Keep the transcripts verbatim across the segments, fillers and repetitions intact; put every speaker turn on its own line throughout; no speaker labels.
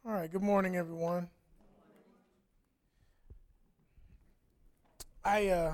All right, good morning, everyone. I, uh,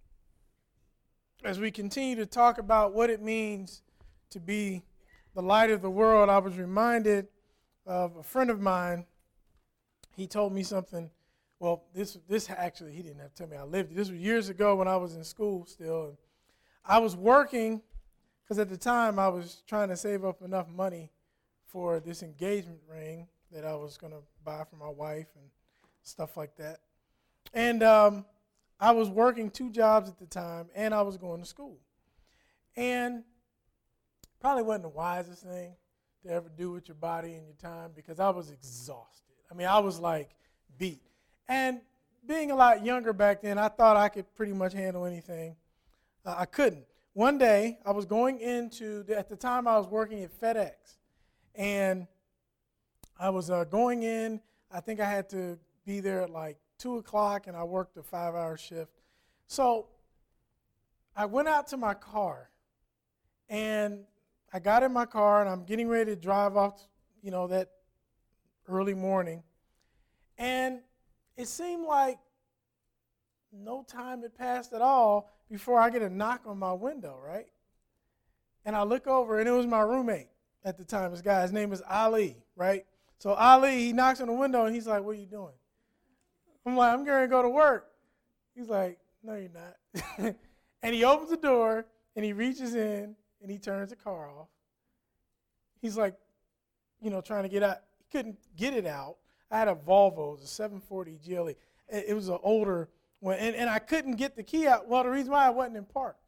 as we continue to talk about what it means to be the light of the world, I was reminded of a friend of mine. He told me something. Well, this this actually, he didn't have to tell me I lived it. This was years ago when I was in school still. And I was working because at the time I was trying to save up enough money for this engagement ring that I was going to buy for my wife and stuff like that. And um, I was working two jobs at the time, and I was going to school. And probably wasn't the wisest thing to ever do with your body and your time because I was exhausted. I mean, I was like beat. And being a lot younger back then, I thought I could pretty much handle anything. Uh, I couldn't. One day, I was going into, the, at the time I was working at FedEx, and I was uh, going in. I think I had to be there at like two o'clock, and I worked a five-hour shift. So I went out to my car, and I got in my car, and I'm getting ready to drive off, you know, that early morning. And it seemed like no time had passed at all before I get a knock on my window, right? And I look over, and it was my roommate at the time, this guy. His name was Ali, right? So Ali, he knocks on the window, and he's like, "What are you doing?" I'm like, "I'm going to go to work." He's like, "No, you're not." And he opens the door, and he reaches in, and he turns the car off. He's like, you know, trying to get out. He couldn't get it out. I had a Volvo, it was a seven forty G L E. It was an older one, and, and I couldn't get the key out. Well, the reason why I wasn't in park.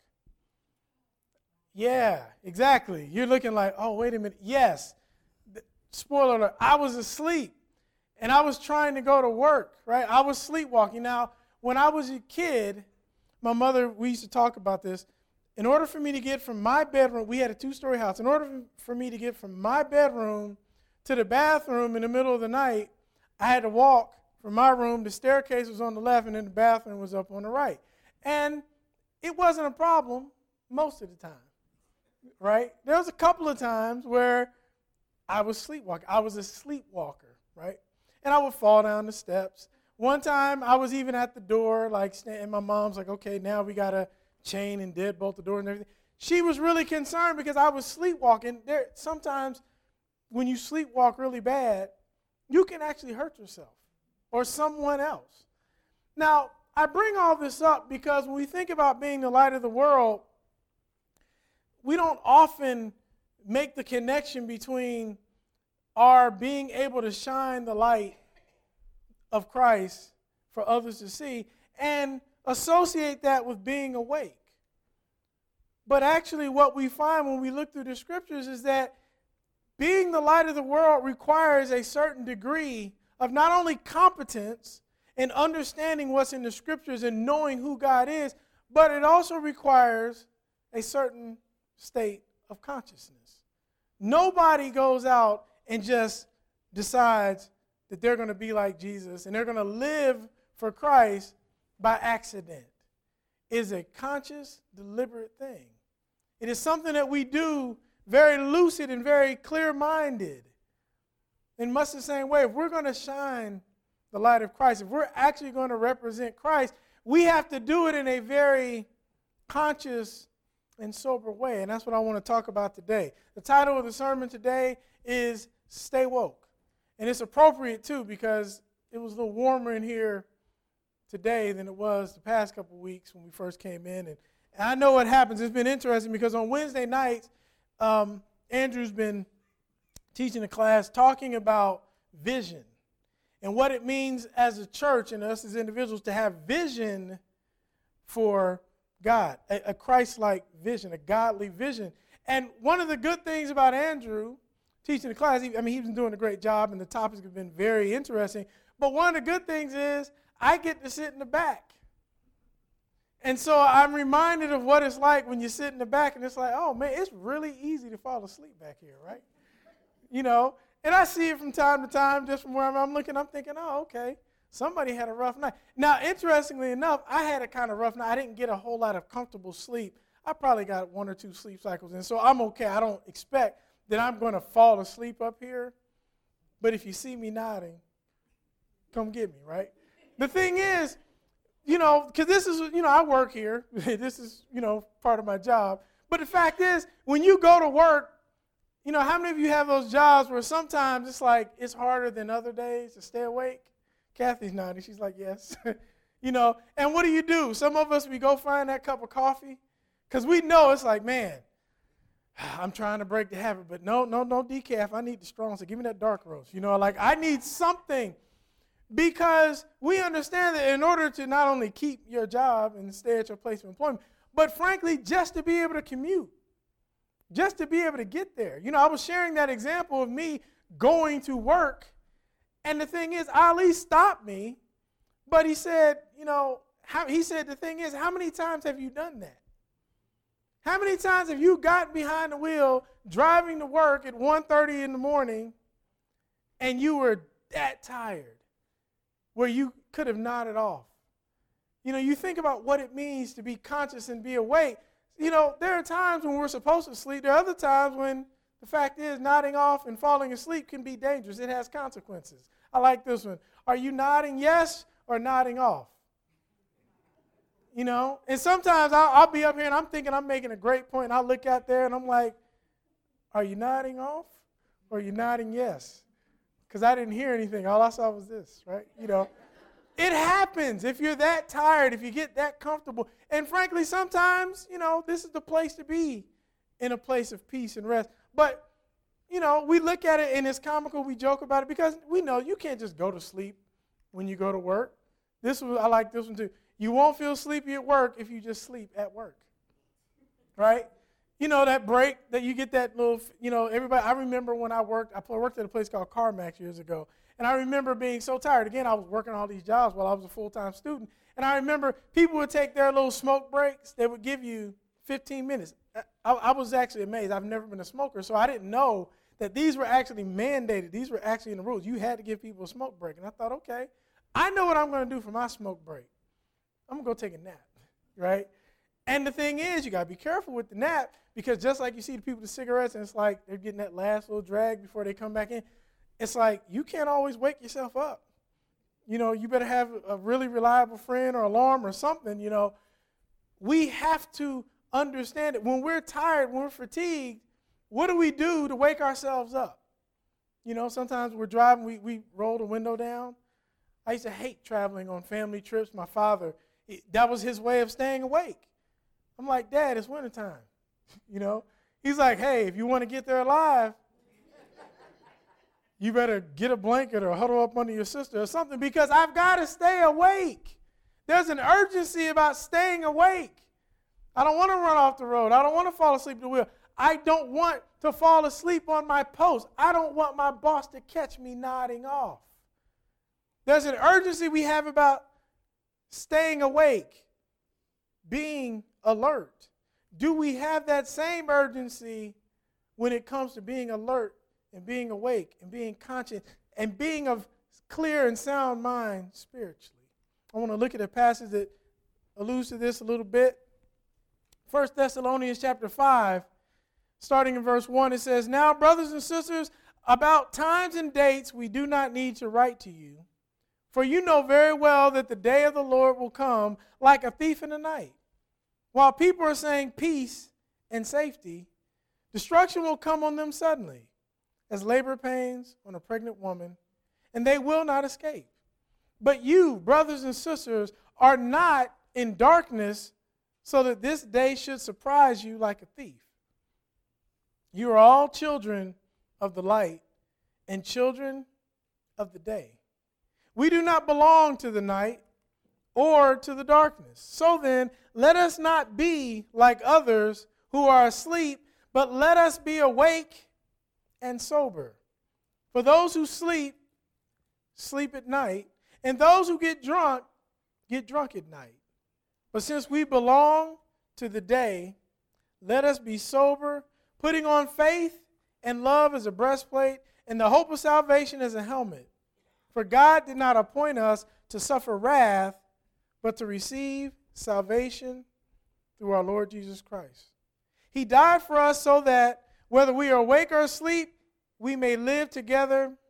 Yeah, exactly. You're looking like, oh, wait a minute. Yes. Spoiler alert, I was asleep, and I was trying to go to work, right? I was sleepwalking. Now, when I was a kid, my mother, we used to talk about this. In order for me to get from my bedroom, we had a two-story house. In order for me to get from my bedroom to the bathroom in the middle of the night, I had to walk from my room. The staircase was on the left, and then the bathroom was up on the right. And it wasn't a problem most of the time, right? There was a couple of times where I was sleepwalking. I was a sleepwalker, right? And I would fall down the steps. One time, I was even at the door, like, and my mom's like, "Okay, now we got to chain and deadbolt the door and everything." She was really concerned because I was sleepwalking. There, sometimes when you sleepwalk really bad, you can actually hurt yourself or someone else. Now, I bring all this up because when we think about being the light of the world, we don't often make the connection between our being able to shine the light of Christ for others to see and associate that with being awake. But actually what we find when we look through the scriptures is that being the light of the world requires a certain degree of not only competence in understanding what's in the scriptures and knowing who God is, but it also requires a certain state of consciousness. Nobody goes out and just decides that they're going to be like Jesus and they're going to live for Christ by accident. It is a conscious, deliberate thing. It is something that we do very lucid and very clear-minded. In much the same way, if we're going to shine the light of Christ, if we're actually going to represent Christ, we have to do it in a very conscious and sober way. And that's what I want to talk about today. The title of the sermon today is Stay Woke. And it's appropriate, too, because it was a little warmer in here today than it was the past couple of weeks when we first came in. And, and I know what happens. It's been interesting because on Wednesday nights, um, Andrew's been teaching a class talking about vision and what it means as a church and us as individuals to have vision for God, a, a Christ-like vision, a godly vision. And one of the good things about Andrew teaching the class, he, I mean, he's been doing a great job, and the topics have been very interesting. But one of the good things is I get to sit in the back. And so I'm reminded of what it's like when you sit in the back, and it's like, oh, man, it's really easy to fall asleep back here, right? You know, and I see it from time to time just from where I'm, I'm looking. I'm thinking, oh, okay, somebody had a rough night. Now, interestingly enough, I had a kind of rough night. I didn't get a whole lot of comfortable sleep. I probably got one or two sleep cycles in, so I'm okay. I don't expect that I'm going to fall asleep up here. but if you see me nodding, come get me, right? The thing is, you know, because this is, you know, I work here. This is, you know, part of my job. But the fact is, when you go to work, you know, how many of you have those jobs where sometimes it's like it's harder than other days to stay awake? Kathy's nodding. She's like, yes. You know, and what do you do? Some of us, we go find that cup of coffee because we know it's like, man, I'm trying to break the habit, but no, no, no decaf. I need the strong, so give me that dark roast. You know, like I need something because we understand that in order to not only keep your job and stay at your place of employment, but frankly, just to be able to commute, just to be able to get there. You know, I was sharing that example of me going to work, and the thing is, Ali stopped me, but he said, you know, how, he said the thing is, how many times have you done that? How many times have you gotten behind the wheel driving to work at one thirty in the morning and you were that tired where you could have nodded off? You know, you think about what it means to be conscious and be awake. You know, there are times when we're supposed to sleep. There are other times when the fact is nodding off and falling asleep can be dangerous. It has consequences. I like this one. Are you nodding yes or nodding off? You know, and sometimes I'll, I'll be up here and I'm thinking I'm making a great point. And I look out there and I'm like, are you nodding off or are you nodding yes? Because I didn't hear anything. All I saw was this, right? You know, it happens if you're that tired, if you get that comfortable. And frankly, sometimes, you know, this is the place to be, in a place of peace and rest. But, you know, we look at it and it's comical. We joke about it because we know you can't just go to sleep when you go to work. This one, I like this one too. You won't feel sleepy at work if you just sleep at work, right? You know, that break that you get that little, you know, everybody, I remember when I worked, I worked at a place called CarMax years ago, and I remember being so tired. Again, I was working all these jobs while I was a full-time student, and I remember people would take their little smoke breaks. They would give you fifteen minutes. I, I was actually amazed. I've never been a smoker, so I didn't know that these were actually mandated. These were actually in the rules. You had to give people a smoke break, and I thought, okay, I know what I'm going to do for my smoke break. I'm going to go take a nap, right? And the thing is, you got to be careful with the nap because just like you see the people with cigarettes and it's like they're getting that last little drag before they come back in, it's like you can't always wake yourself up. You know, you better have a really reliable friend or alarm or something, you know. We have to understand it. When we're tired, when we're fatigued, what do we do to wake ourselves up? You know, sometimes we're driving, we, we roll the window down. I used to hate traveling on family trips. My father, that was his way of staying awake. I'm like, Dad, it's wintertime. You know? He's like, hey, if you want to get there alive, you better get a blanket or huddle up under your sister or something because I've got to stay awake. There's an urgency about staying awake. I don't want to run off the road. I don't want to fall asleep at the wheel. I don't want to fall asleep on my post. I don't want my boss to catch me nodding off. There's an urgency we have about staying awake, being alert. Do we have that same urgency when it comes to being alert and being awake and being conscious and being of clear and sound mind spiritually? I want to look at a passage that alludes to this a little bit. First Thessalonians chapter five, starting in verse one, it says, now, brothers and sisters, about times and dates we do not need to write to you, for you know very well that the day of the Lord will come like a thief in the night. While people are saying peace and safety, destruction will come on them suddenly, as labor pains on a pregnant woman, and they will not escape. But you, brothers and sisters, are not in darkness so that this day should surprise you like a thief. You are all children of the light and children of the day. We do not belong to the night or to the darkness. So then, let us not be like others who are asleep, but let us be awake and sober. For those who sleep, sleep at night, and those who get drunk, get drunk at night. But since we belong to the day, let us be sober, putting on faith and love as a breastplate, and the hope of salvation as a helmet. For God did not appoint us to suffer wrath, but to receive salvation through our Lord Jesus Christ. He died for us so that whether we are awake or asleep, we may live together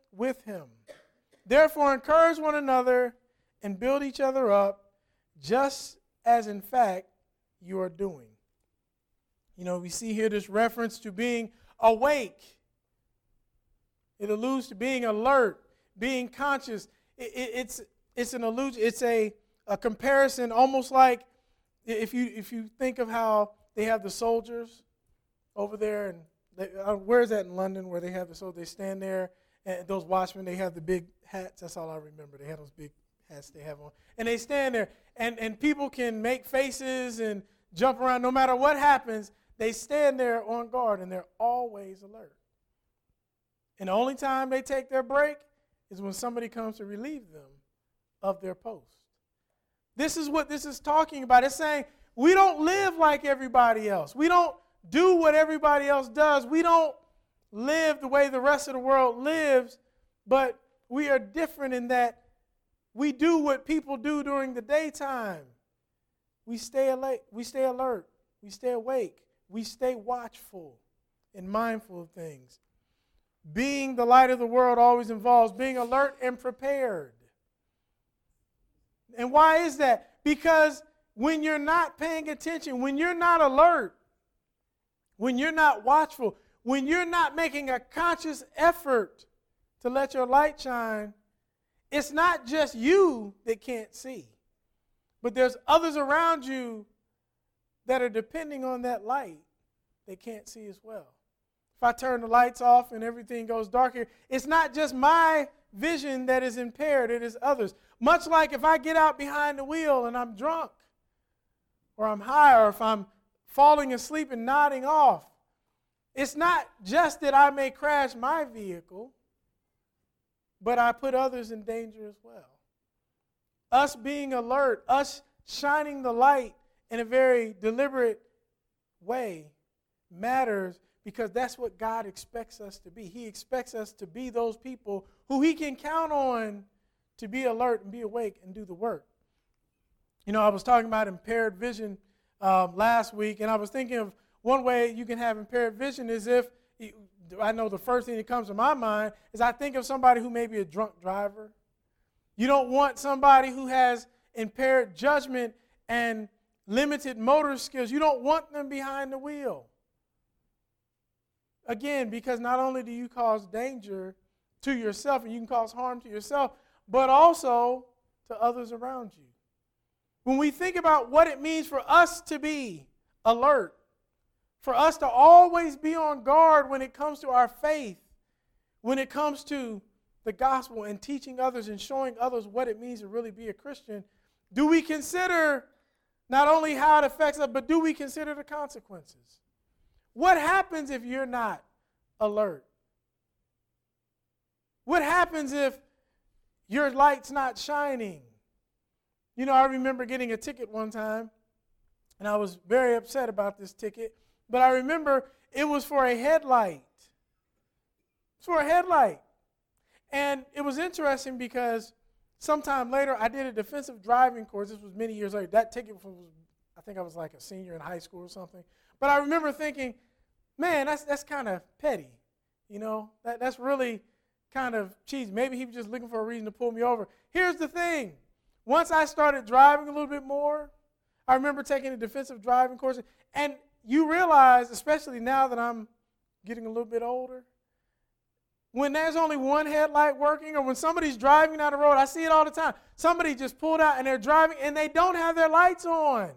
with him. Therefore, encourage one another and build each other up, just as in fact you are doing. You know, we see here this reference to being awake. It alludes to being alert, being conscious. It, it, it's it's an allusion. It's a, a comparison, almost like if you if you think of how they have the soldiers over there, and they, uh, where is that in London where they have the soldiers? They stand there, and those watchmen, they have the big hats. That's all I remember. They have those big hats they have on, and they stand there, and and people can make faces and jump around. No matter what happens, they stand there on guard, and they're always alert. And the only time they take their break is when somebody comes to relieve them of their post. This is what this is talking about. It's saying we don't live like everybody else. We don't do what everybody else does. We don't live the way the rest of the world lives, but we are different in that we do what people do during the daytime. We stay alert. We stay alert. We stay awake. We stay watchful and mindful of things. Being the light of the world always involves being alert and prepared. And why is that? Because when you're not paying attention, when you're not alert, when you're not watchful, when you're not making a conscious effort to let your light shine, it's not just you that can't see, but there's others around you that are depending on that light they can't see as well. If I turn the lights off and everything goes dark here, it's not just my vision that is impaired, it is others. Much like if I get out behind the wheel and I'm drunk, or I'm high, or if I'm falling asleep and nodding off, it's not just that I may crash my vehicle, but I put others in danger as well. Us being alert, us shining the light in a very deliberate way matters, because that's what God expects us to be. He expects us to be those people who he can count on to be alert and be awake and do the work. You know, I was talking about impaired vision um, last week, and I was thinking of one way you can have impaired vision is if, I know the first thing that comes to my mind is I think of somebody who may be a drunk driver. You don't want somebody who has impaired judgment and limited motor skills. You don't want them behind the wheel. Again, because not only do you cause danger to yourself, and you can cause harm to yourself, but also to others around you. When we think about what it means for us to be alert, for us to always be on guard when it comes to our faith, when it comes to the gospel and teaching others and showing others what it means to really be a Christian, do we consider not only how it affects us, but do we consider the consequences? What happens if you're not alert? What happens if your light's not shining? You know, I remember getting a ticket one time, and I was very upset about this ticket, but I remember it was for a headlight. It's for a headlight. And it was interesting because sometime later I did a defensive driving course. This was many years later. That ticket was, I think I was like a senior in high school or something. But I remember thinking, man, that's that's kind of petty, you know. That that's really kind of cheesy. Maybe he was just looking for a reason to pull me over. Here's the thing. Once I started driving a little bit more, I remember taking a defensive driving course, and you realize, especially now that I'm getting a little bit older, when there's only one headlight working, or when somebody's driving down the road, I see it all the time. Somebody just pulled out and they're driving and they don't have their lights on.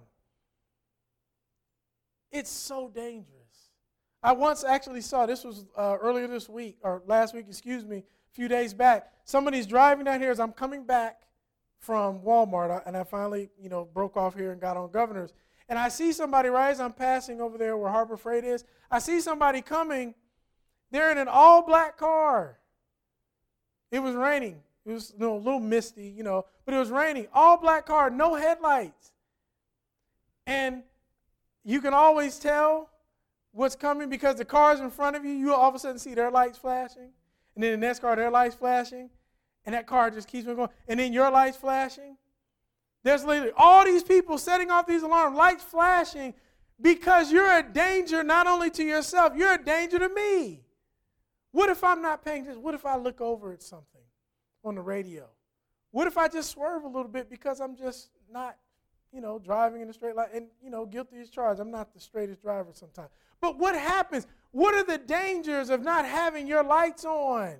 It's so dangerous. I once actually saw, this was uh, earlier this week, or last week, excuse me, a few days back. Somebody's driving down here as I'm coming back from Walmart, and I finally, you know, broke off here and got on Governor's. And I see somebody right as I'm passing over there where Harbor Freight is. I see somebody coming. They're in an all-black car. It was raining. It was you know, a little misty, you know, but it was raining. All-black car, no headlights. And you can always tell what's coming because the cars in front of you, you all of a sudden see their lights flashing. And then the next car, their lights flashing. And that car just keeps on going. And then your lights flashing. There's literally all these people setting off these alarms, lights flashing, because you're a danger not only to yourself, you're a danger to me. What if I'm not paying attention? What if I look over at something on the radio? What if I just swerve a little bit because I'm just not, you know, driving in a straight line? And, you know, guilty as charged. I'm not the straightest driver sometimes. But what happens? What are the dangers of not having your lights on?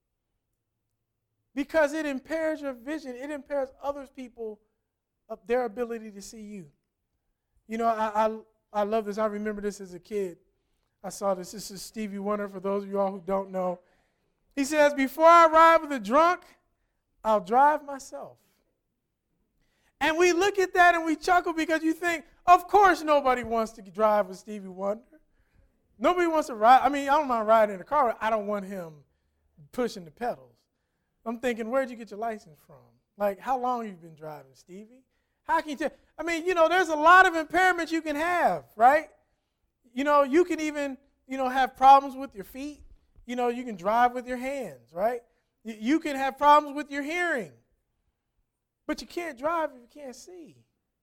Because it impairs your vision. It impairs other people of their ability to see you. You know, I, I I love this. I remember this as a kid. I saw this. This is Stevie Wonder, for those of you all who don't know. He says, before I ride with a drunk, I'll drive myself. And we look at that and we chuckle because you think, of course nobody wants to drive with Stevie Wonder. Nobody wants to ride. I mean, I don't mind riding in a car. I don't want him pushing the pedals. I'm thinking, where'd you get your license from? Like, how long have you been driving, Stevie? How can you tell? I mean, you know, there's a lot of impairments you can have, right? You know, you can even, you know, have problems with your feet. You know, you can drive with your hands, right? You, you can have problems with your hearing. But you can't drive if you can't see.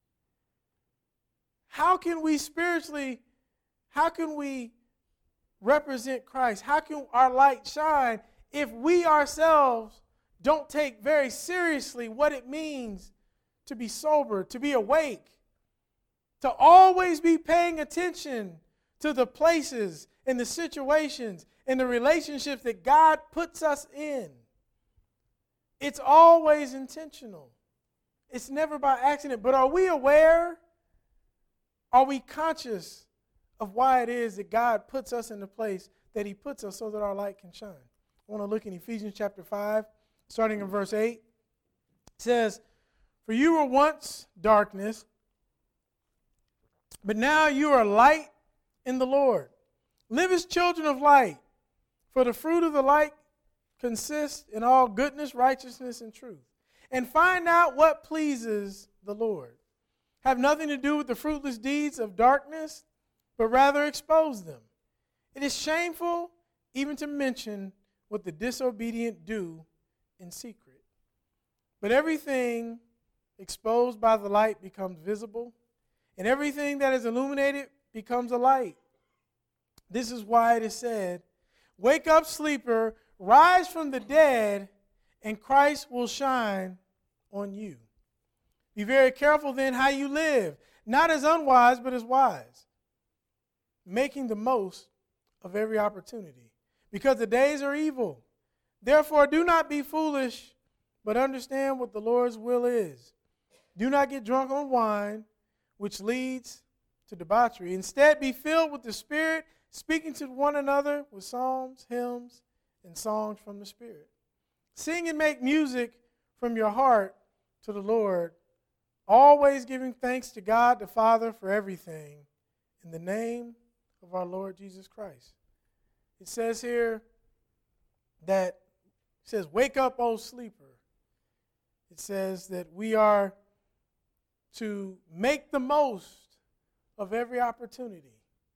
How can we spiritually, how can we represent Christ? How can our light shine if we ourselves don't take very seriously what it means to be sober, to be awake, to always be paying attention to the places and the situations and the relationships that God puts us in? It's always intentional. It's never by accident. But are we aware? Are we conscious of why it is that God puts us in the place that he puts us so that our light can shine? I want to look in Ephesians chapter five, starting in verse eight. It says, for you were once darkness, but now you are light in the Lord. Live as children of light, for the fruit of the light consists in all goodness, righteousness, and truth. And find out what pleases the Lord. Have nothing to do with the fruitless deeds of darkness, but rather expose them. It is shameful even to mention what the disobedient do in secret. But everything exposed by the light becomes visible, and everything that is illuminated becomes a light. This is why it is said, wake up, sleeper, rise from the dead, and Christ will shine on you. Be very careful then how you live, not as unwise, but as wise, making the most of every opportunity, because the days are evil. Therefore, do not be foolish, but understand what the Lord's will is. Do not get drunk on wine, which leads to debauchery. Instead, be filled with the Spirit, speaking to one another with psalms, hymns, and songs from the Spirit. Sing and make music from your heart to the Lord, always giving thanks to God the Father for everything, in the name of our Lord Jesus Christ. It says here that, it says, wake up, O sleeper. It says that we are to make the most of every opportunity.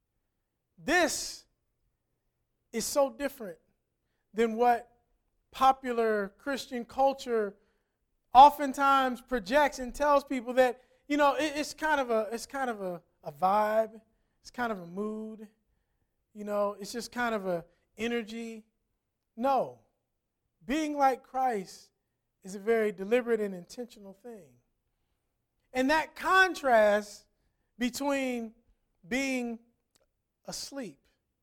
This is so different than what popular Christian culture oftentimes projects and tells people that, you know, it, it's kind of a it's kind of a, a vibe, it's kind of a mood, you know, it's just kind of a energy. No. Being like Christ is a very deliberate and intentional thing. And that contrast between being asleep,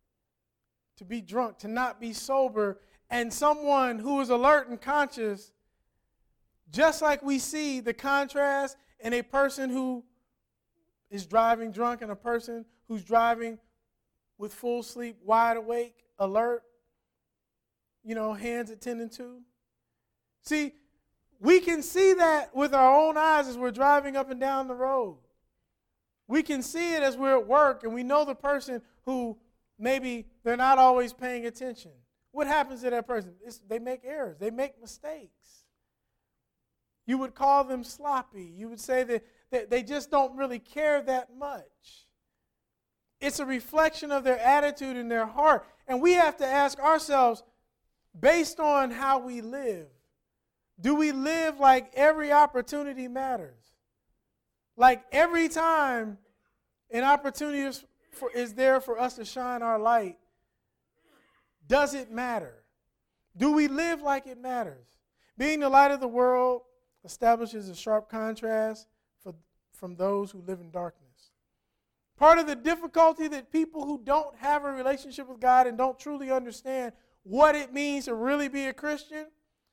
to be drunk, to not be sober, and someone who is alert and conscious, just like we see the contrast in a person who is driving drunk and a person who's driving with full sleep, wide awake, alert, you know, hands attending to. See, we can see that with our own eyes as we're driving up and down the road. We can see it as we're at work and we know the person who maybe they're not always paying attention. What happens to that person? It's, they make errors. They make mistakes. You would call them sloppy. You would say that, that they just don't really care that much. It's a reflection of their attitude and their heart. And we have to ask ourselves, based on how we live, do we live like every opportunity matters? Like every time an opportunity is, for, is there for us to shine our light, Does it matter? Do we live like it matters? Being the light of the world establishes a sharp contrast for, from those who live in darkness. Part of the difficulty that people who don't have a relationship with God and don't truly understand what it means to really be a Christian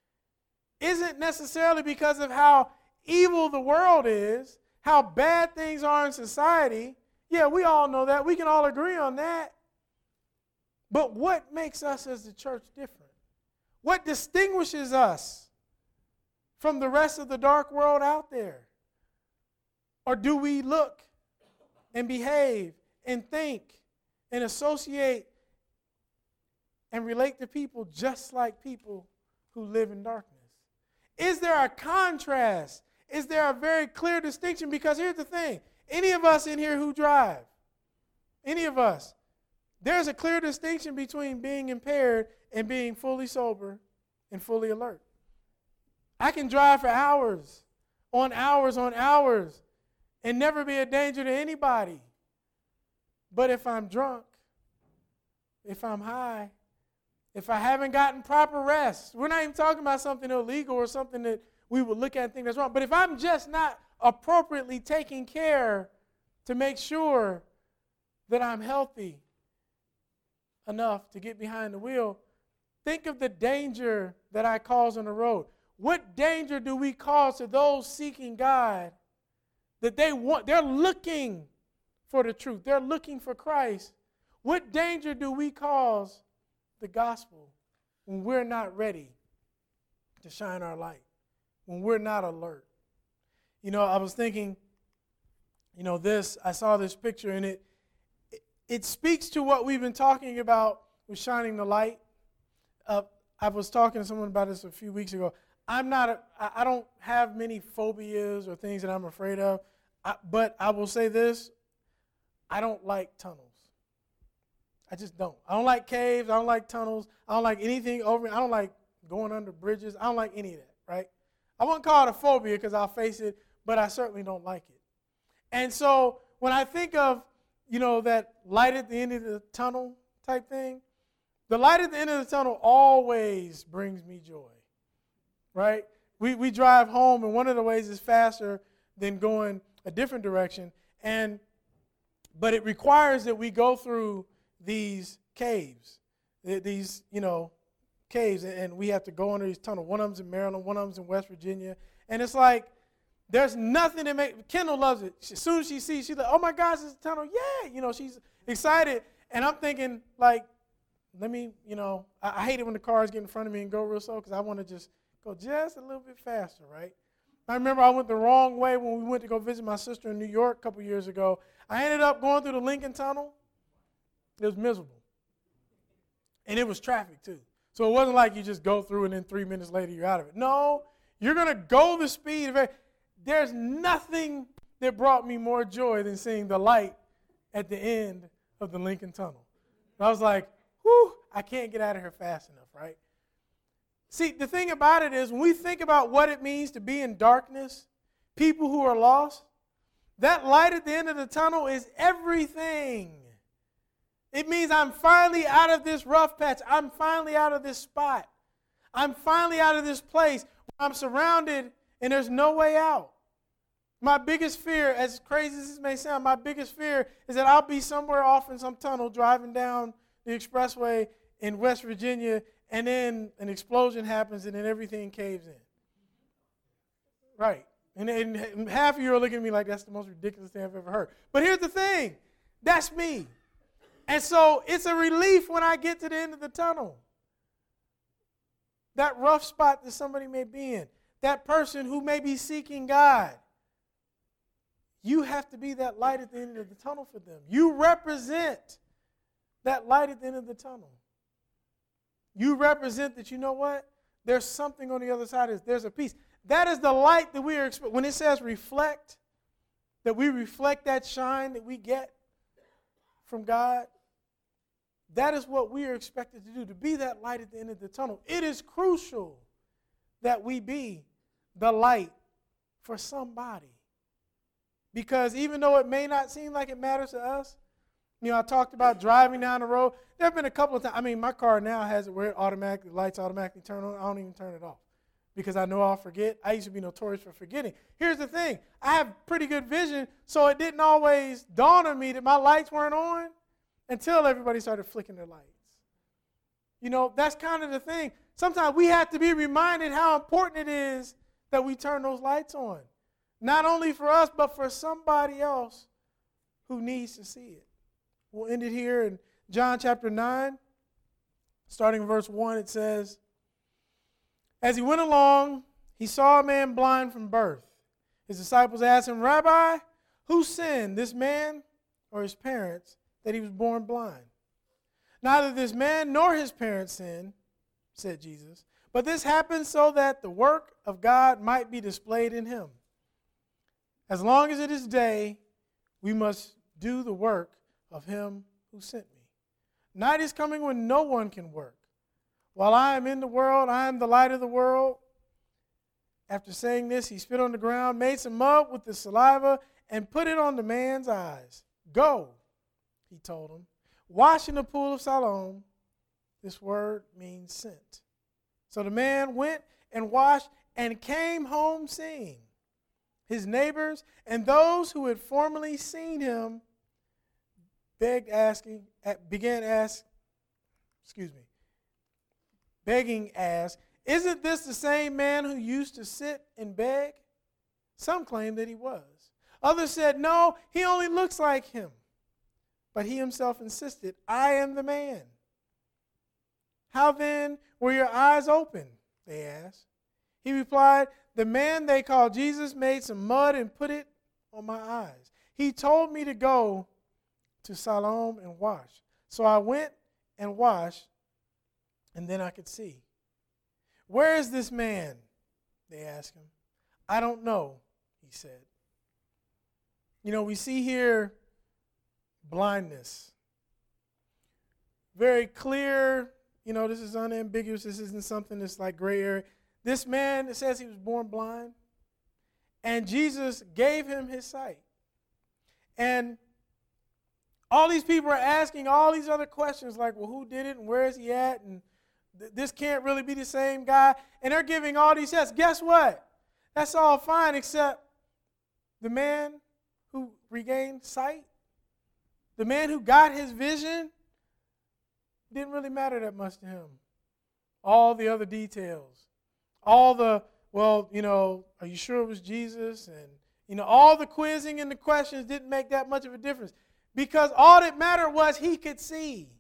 isn't necessarily because of how evil the world is, how bad things are in society. Yeah, we all know that. We can all agree on that. But what makes us as the church different? What distinguishes us from the rest of the dark world out there? Or do we look and behave and think and associate and relate to people just like people who live in darkness? Is there a contrast? Is there a very clear distinction? Because here's the thing. Any of us in here who drive, any of us, there's a clear distinction between being impaired and being fully sober and fully alert. I can drive for hours, on hours, on hours, and never be a danger to anybody. But if I'm drunk, if I'm high, if I haven't gotten proper rest, we're not even talking about something illegal or something that we would look at and think that's wrong. But if I'm just not appropriately taking care to make sure that I'm healthy enough to get behind the wheel, think of the danger that I cause on the road. What danger do we cause to those seeking God that they want? They're looking for the truth. They're looking for Christ. What danger do we cause the gospel when we're not ready to shine our light, when we're not alert? You know, I was thinking, you know, this, I saw this picture and it, it, it speaks to what we've been talking about with shining the light. Uh, I was talking to someone about this a few weeks ago. I'm not, a, I don't have many phobias or things that I'm afraid of, I, but I will say this, I don't like tunnels. I just don't. I don't like caves. I don't like tunnels. I don't like anything over me. I don't like going under bridges. I don't like any of that, right? I wouldn't call it a phobia because I'll face it, but I certainly don't like it. And so when I think of, you know, that light at the end of the tunnel type thing, the light at the end of the tunnel always brings me joy, right? We we drive home, and one of the ways is faster than going a different direction, and but it requires that we go through these caves, these, you know, caves, and we have to go under these tunnels. One of them's in Maryland, one of them's in West Virginia, and it's like there's nothing that make Kendall loves it. As soon as she sees, she's like, "Oh my gosh, it's a tunnel! Yeah!" You know, she's excited, and I'm thinking like, let me, you know, I, I hate it when the cars get in front of me and go real slow because I want to just go just a little bit faster, right? I remember I went the wrong way when we went to go visit my sister in New York a couple years ago. I ended up going through the Lincoln Tunnel. It was miserable. And it was traffic too. So it wasn't like you just go through and then three minutes later you're out of it. No, you're going to go the speed of it. There's nothing that brought me more joy than seeing the light at the end of the Lincoln Tunnel. And I was like, whew, I can't get out of here fast enough, right? See, the thing about it is when we think about what it means to be in darkness, people who are lost, that light at the end of the tunnel is everything. It means I'm finally out of this rough patch. I'm finally out of this spot. I'm finally out of this place where I'm surrounded and there's no way out. My biggest fear, as crazy as this may sound, my biggest fear is that I'll be somewhere off in some tunnel driving down the expressway in West Virginia, and then an explosion happens and then everything caves in. Right. And, and half of you are looking at me like that's the most ridiculous thing I've ever heard. But here's the thing. That's me. And so it's a relief when I get to the end of the tunnel. That rough spot that somebody may be in, that person who may be seeking God, you have to be that light at the end of the tunnel for them. You represent that light at the end of the tunnel. You represent that, you know what? There's something on the other side of this. There's a peace. That is the light that we are expecting. When it says reflect, that we reflect that shine that we get from God, that is what we are expected to do, to be that light at the end of the tunnel. It is crucial that we be the light for somebody. Because even though it may not seem like it matters to us, You know, I talked about driving down the road. There have been a couple of times. I mean, my car now has it where it automatically, the lights automatically turn on. I don't even turn it off because I know I'll forget. I used to be notorious for forgetting. Here's the thing. I have pretty good vision, so it didn't always dawn on me that my lights weren't on until everybody started flicking their lights. You know, that's kind of the thing. Sometimes we have to be reminded how important it is that we turn those lights on. Not only for us, but for somebody else who needs to see it. We'll end it here in John chapter nine, starting in verse one. It says, as he went along, he saw a man blind from birth. His disciples asked him, Rabbi, who sinned, this man or his parents, that he was born blind? Neither this man nor his parents sinned, said Jesus, but this happened so that the work of God might be displayed in him. As long as it is day, we must do the work of him who sent me. Night is coming when no one can work. While I am in the world, I am the light of the world. After saying this, he spit on the ground, made some mud with the saliva, and put it on the man's eyes. Go, he told him, wash in the pool of Siloam. This word means sent. So the man went and washed and came home seeing. His neighbors and those who had formerly seen him begged asking, began ask, excuse me, begging asked, isn't this the same man who used to sit and beg? Some claimed that he was. Others said, no, he only looks like him. But he himself insisted, I am the man. How then were your eyes open? They asked. He replied, the man they called Jesus made some mud and put it on my eyes. He told me to go to Siloam and wash. So I went and washed, and then I could see. Where is this man? They asked him. I don't know, he said. You know, we see here blindness. Very clear, you know, this is unambiguous. This isn't something that's like gray area. This man, it says he was born blind, and Jesus gave him his sight. And all these people are asking all these other questions like, well, who did it and where is he at? And th- this can't really be the same guy. And they're giving all these tests. Guess what? That's all fine except the man who regained sight, the man who got his vision, didn't really matter that much to him. All the other details, all the, well, you know, are you sure it was Jesus? And, you know, all the quizzing and the questions didn't make that much of a difference. Because all that mattered was he could see.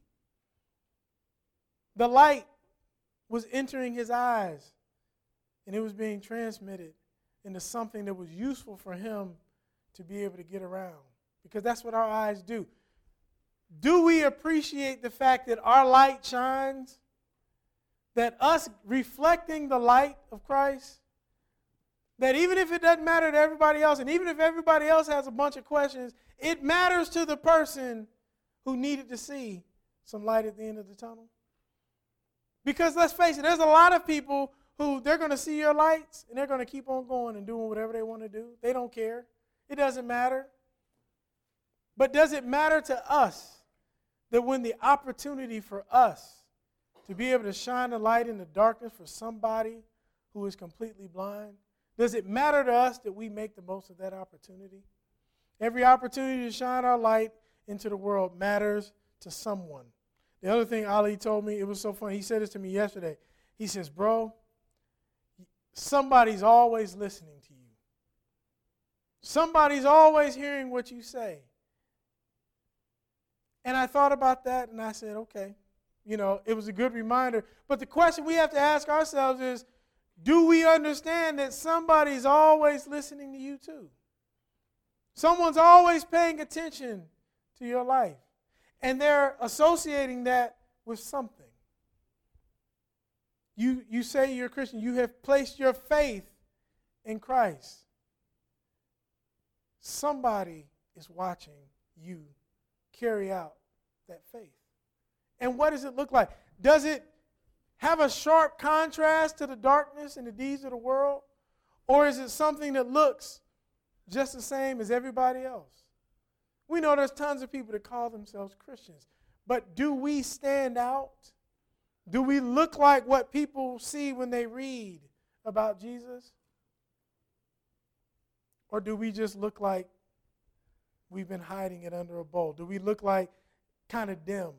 The light was entering his eyes, and it was being transmitted into something that was useful for him to be able to get around. Because that's what our eyes do. Do we appreciate the fact that our light shines? That us reflecting the light of Christ, that even if it doesn't matter to everybody else, and even if everybody else has a bunch of questions, it matters to the person who needed to see some light at the end of the tunnel. Because let's face it, there's a lot of people who they're going to see your lights and they're going to keep on going and doing whatever they want to do. They don't care. It doesn't matter. But does it matter to us that when the opportunity for us to be able to shine a light in the darkness for somebody who is completely blind, does it matter to us that we make the most of that opportunity? Every opportunity to shine our light into the world matters to someone. The other thing Ali told me, it was so funny. He said this to me yesterday. He says, bro, somebody's always listening to you. Somebody's always hearing what you say. And I thought about that and I said, okay, you know, it was a good reminder. But the question we have to ask ourselves is, do we understand that somebody's always listening to you too? Someone's always paying attention to your life. And they're associating that with something. You, you say you're a Christian. You have placed your faith in Christ. Somebody is watching you carry out that faith. And what does it look like? Does it have a sharp contrast to the darkness and the deeds of the world? Or is it something that looks just the same as everybody else? We know there's tons of people that call themselves Christians. But do we stand out? Do we look like what people see when they read about Jesus? Or do we just look like we've been hiding it under a bowl? Do we look like kind of dim?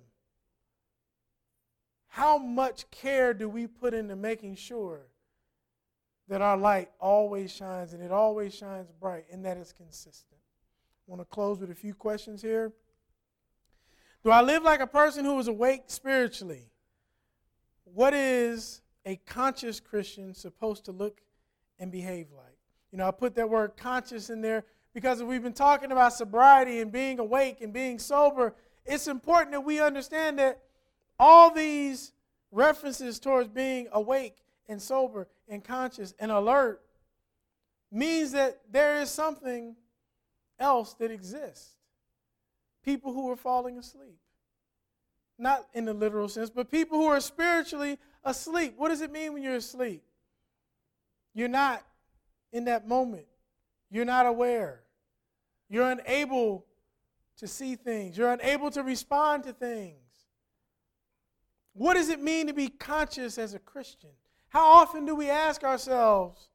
How much care do we put into making sure that our light always shines and it always shines bright and that it's consistent? I want to close with a few questions here. Do I live like a person who is awake spiritually? What is a conscious Christian supposed to look and behave like? You know, I put that word conscious in there because we've been talking about sobriety and being awake and being sober. It's important that we understand that all these references towards being awake and sober and conscious and alert means that there is something else that exists. People who are falling asleep. Not in the literal sense, but people who are spiritually asleep. What does it mean when you're asleep? You're not in that moment. You're not aware. You're unable to see things. You're unable to respond to things. What does it mean to be conscious as a Christian? How often do we ask ourselves,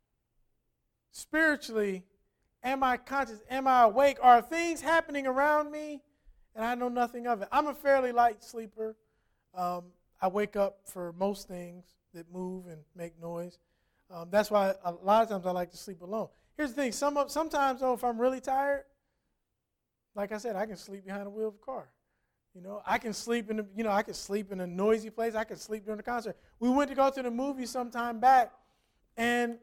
spiritually, am I conscious? Am I awake? Are things happening around me and I know nothing of it? I'm a fairly light sleeper. Um, I wake up for most things that move and make noise. Um, that's why a lot of times I like to sleep alone. Here's the thing. Some sometimes, though, if I'm really tired, like I said, I can sleep behind the wheel of a car. You know, I can sleep in, a, you know, I can sleep in a noisy place. I can sleep during the concert. We went to go to the movie some time back, and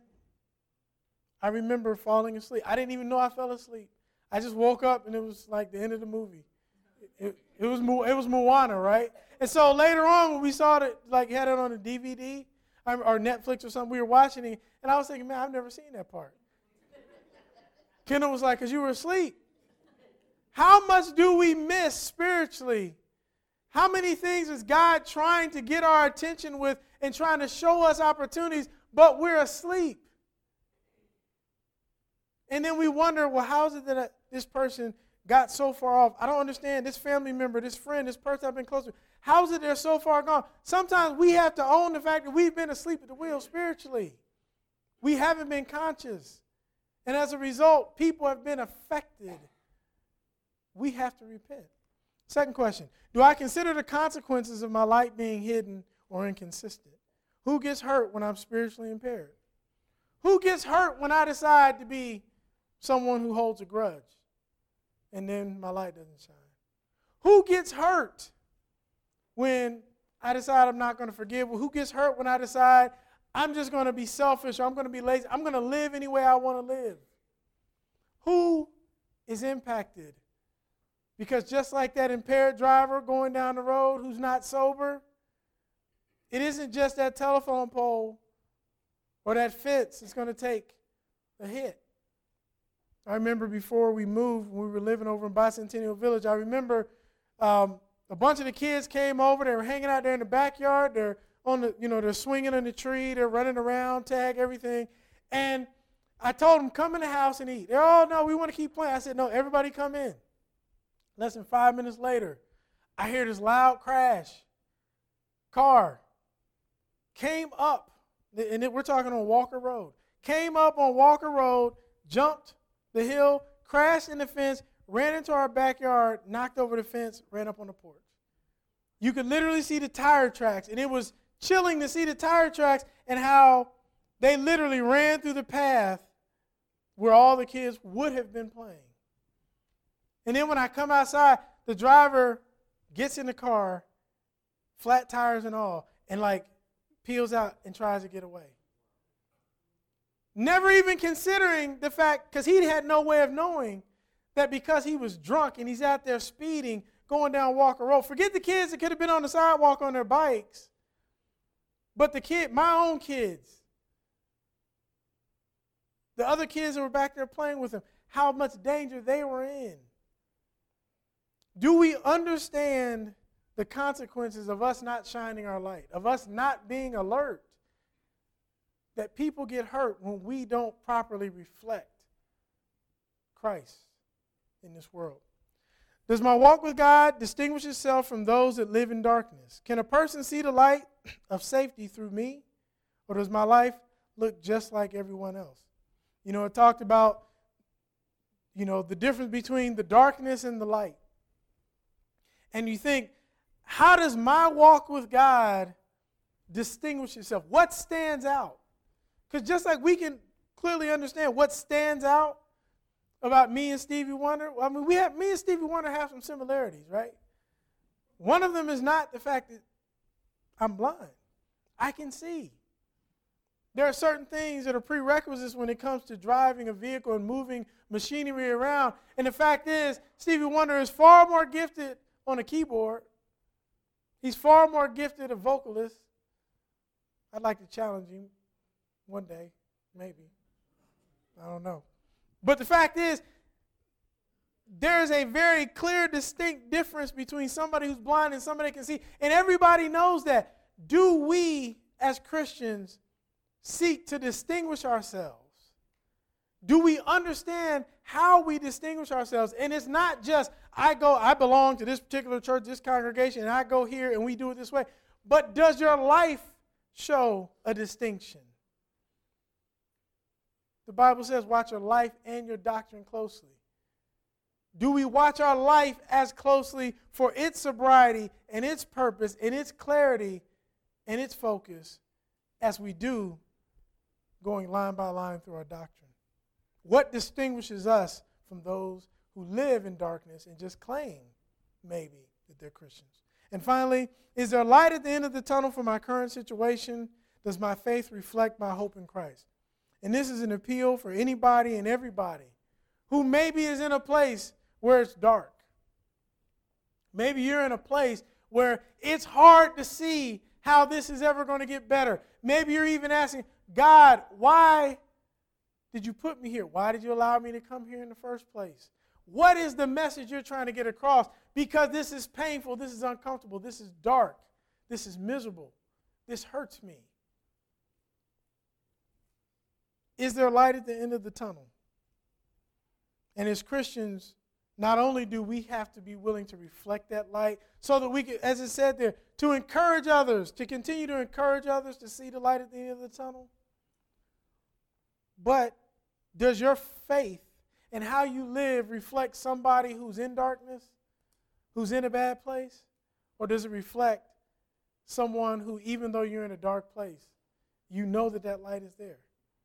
I remember falling asleep. I didn't even know I fell asleep. I just woke up, and it was like the end of the movie. It, it, it was it was Moana, right? And so later on, when we saw it, like had it on a D V D or Netflix or something, we were watching it, and I was thinking, man, I've never seen that part. Kendall was like, because you were asleep. How much do we miss spiritually? How many things is God trying to get our attention with and trying to show us opportunities, but we're asleep? And then we wonder, well, how is it that this person got so far off? I don't understand. This family member, this friend, this person I've been close to, how is it they're so far gone? Sometimes we have to own the fact that we've been asleep at the wheel spiritually. We haven't been conscious. And as a result, people have been affected. We have to repent. Second question, do I consider the consequences of my light being hidden or inconsistent? Who gets hurt when I'm spiritually impaired? Who gets hurt when I decide to be someone who holds a grudge and then my light doesn't shine? Who gets hurt when I decide I'm not going to forgive? Well, who gets hurt when I decide I'm just going to be selfish or I'm going to be lazy? I'm going to live any way I want to live. Who is impacted? Because just like that impaired driver going down the road who's not sober, it isn't just that telephone pole or that fence that's going to take a hit. I remember before we moved, when we were living over in Bicentennial Village, I remember um, a bunch of the kids came over. They were hanging out there in the backyard. They're on the, you know, they're swinging on the tree. They're running around, tag, everything. And I told them, come in the house and eat. They're, oh, no, we want to keep playing. I said, no, everybody come in. Less than five minutes later, I hear this loud crash. Car came up, and we're talking on Walker Road, came up on Walker Road, jumped the hill, crashed in the fence, ran into our backyard, knocked over the fence, ran up on the porch. You could literally see the tire tracks, and it was chilling to see the tire tracks and how they literally ran through the path where all the kids would have been playing. And then when I come outside, the driver gets in the car, flat tires and all, and like peels out and tries to get away. Never even considering the fact, because he had no way of knowing that because he was drunk and he's out there speeding, going down Walker Road. Forget the kids that could have been on the sidewalk on their bikes. But the kid, my own kids, the other kids that were back there playing with him, how much danger they were in. Do we understand the consequences of us not shining our light, of us not being alert? That people get hurt when we don't properly reflect Christ in this world. Does my walk with God distinguish itself from those that live in darkness? Can a person see the light of safety through me? Or does my life look just like everyone else? You know, it talked about, you know, the difference between the darkness and the light. And you think, how does my walk with God distinguish itself? What stands out? Because just like we can clearly understand what stands out about me and Stevie Wonder, I mean, we have me and Stevie Wonder have some similarities, right? One of them is not the fact that I'm blind. I can see. There are certain things that are prerequisites when it comes to driving a vehicle and moving machinery around. And the fact is, Stevie Wonder is far more gifted on a keyboard. He's far more gifted a vocalist. I'd like to challenge him one day, maybe. I don't know. But the fact is, there is a very clear, distinct difference between somebody who's blind and somebody that can see. And everybody knows that. Do we, as Christians, seek to distinguish ourselves? Do we understand how we distinguish ourselves? And it's not just, I go, I belong to this particular church, this congregation, and I go here and we do it this way. But does your life show a distinction? The Bible says, watch your life and your doctrine closely. Do we watch our life as closely for its sobriety and its purpose and its clarity and its focus as we do going line by line through our doctrine? What distinguishes us from those who live in darkness and just claim, maybe, that they're Christians? And finally, is there light at the end of the tunnel for my current situation? Does my faith reflect my hope in Christ? And this is an appeal for anybody and everybody who maybe is in a place where it's dark. Maybe you're in a place where it's hard to see how this is ever going to get better. Maybe you're even asking, God, why did you put me here? Why did you allow me to come here in the first place? What is the message you're trying to get across? Because this is painful, this is uncomfortable, this is dark, this is miserable, this hurts me. Is there light at the end of the tunnel? And as Christians, not only do we have to be willing to reflect that light so that we can, as it said there, to encourage others, to continue to encourage others to see the light at the end of the tunnel, but does your faith and how you live reflect somebody who's in darkness, who's in a bad place? Or does it reflect someone who, even though you're in a dark place, you know that that light is there?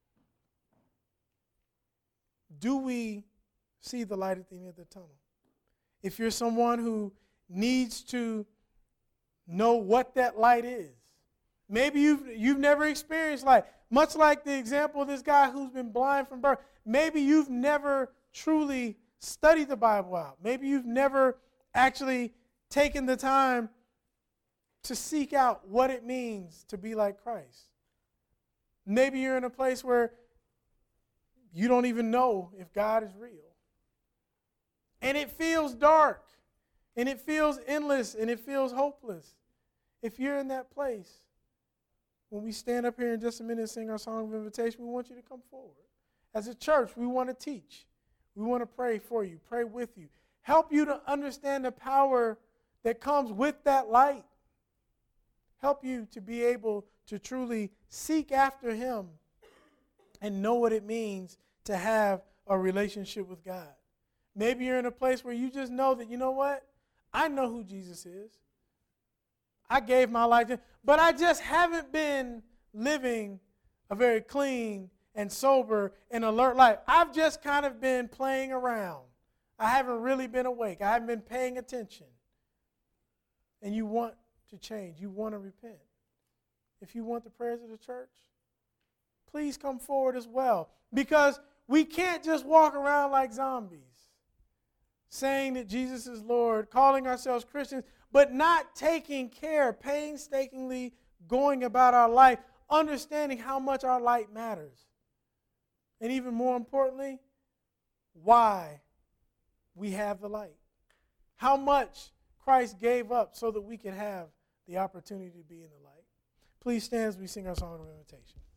Do we see the light at the end of the tunnel? If you're someone who needs to know what that light is, maybe you've, you've never experienced light, much like the example of this guy who's been blind from birth. Maybe you've never truly studied the Bible out. Maybe you've never actually taken the time to seek out what it means to be like Christ. Maybe you're in a place where you don't even know if God is real. And it feels dark, and it feels endless, and it feels hopeless. If you're in that place, when we stand up here in just a minute and sing our song of invitation, we want you to come forward. As a church, we want to teach. We want to pray for you, pray with you, help you to understand the power that comes with that light. Help you to be able to truly seek after Him and know what it means to have a relationship with God. Maybe you're in a place where you just know that, you know what? I know who Jesus is. I gave my life to Him, but I just haven't been living a very clean and sober and alert life. I've just kind of been playing around. I haven't really been awake. I haven't been paying attention. And you want to change. You want to repent. If you want the prayers of the church, please come forward as well. Because we can't just walk around like zombies, saying that Jesus is Lord, calling ourselves Christians, but not taking care, painstakingly going about our life, understanding how much our light matters. And even more importantly, why we have the light. How much Christ gave up so that we could have the opportunity to be in the light. Please stand as we sing our song of invitation.